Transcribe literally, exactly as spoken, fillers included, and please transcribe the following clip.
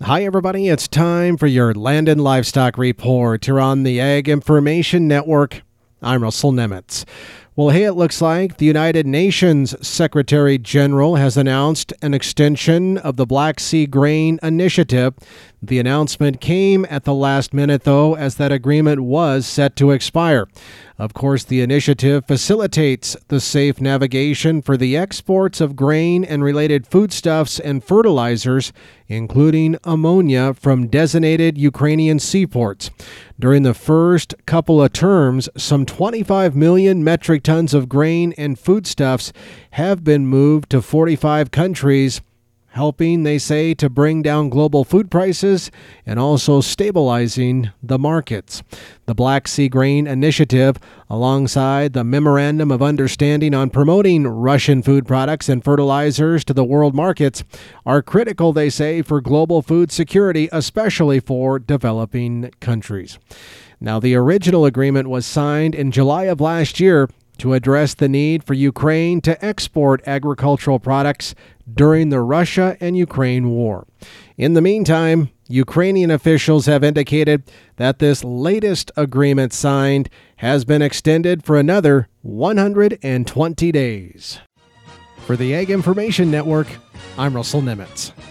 Hi, everybody. It's time for your Land and Livestock Report here on the Ag Information Network. I'm Russell Nemitz. Well, hey, it looks like the United Nations Secretary General has announced an extension of the Black Sea Grain Initiative. The announcement came at the last minute, though, as that agreement was set to expire. Of course, the initiative facilitates the safe navigation for the exports of grain and related foodstuffs and fertilizers, including ammonia, from designated Ukrainian seaports. During the first couple of terms, some twenty-five million metric tons of grain and foodstuffs have been moved to forty-five countries, helping, they say, to bring down global food prices and also stabilizing the markets. The Black Sea Grain Initiative, alongside the Memorandum of Understanding on promoting Russian food products and fertilizers to the world markets, are critical, they say, for global food security, especially for developing countries. Now, the original agreement was signed in July of last year to address the need for Ukraine to export agricultural products during the Russia and Ukraine war. In the meantime, Ukrainian officials have indicated that this latest agreement signed has been extended for another one hundred twenty days. For the Ag Information Network, I'm Russell Nemitz.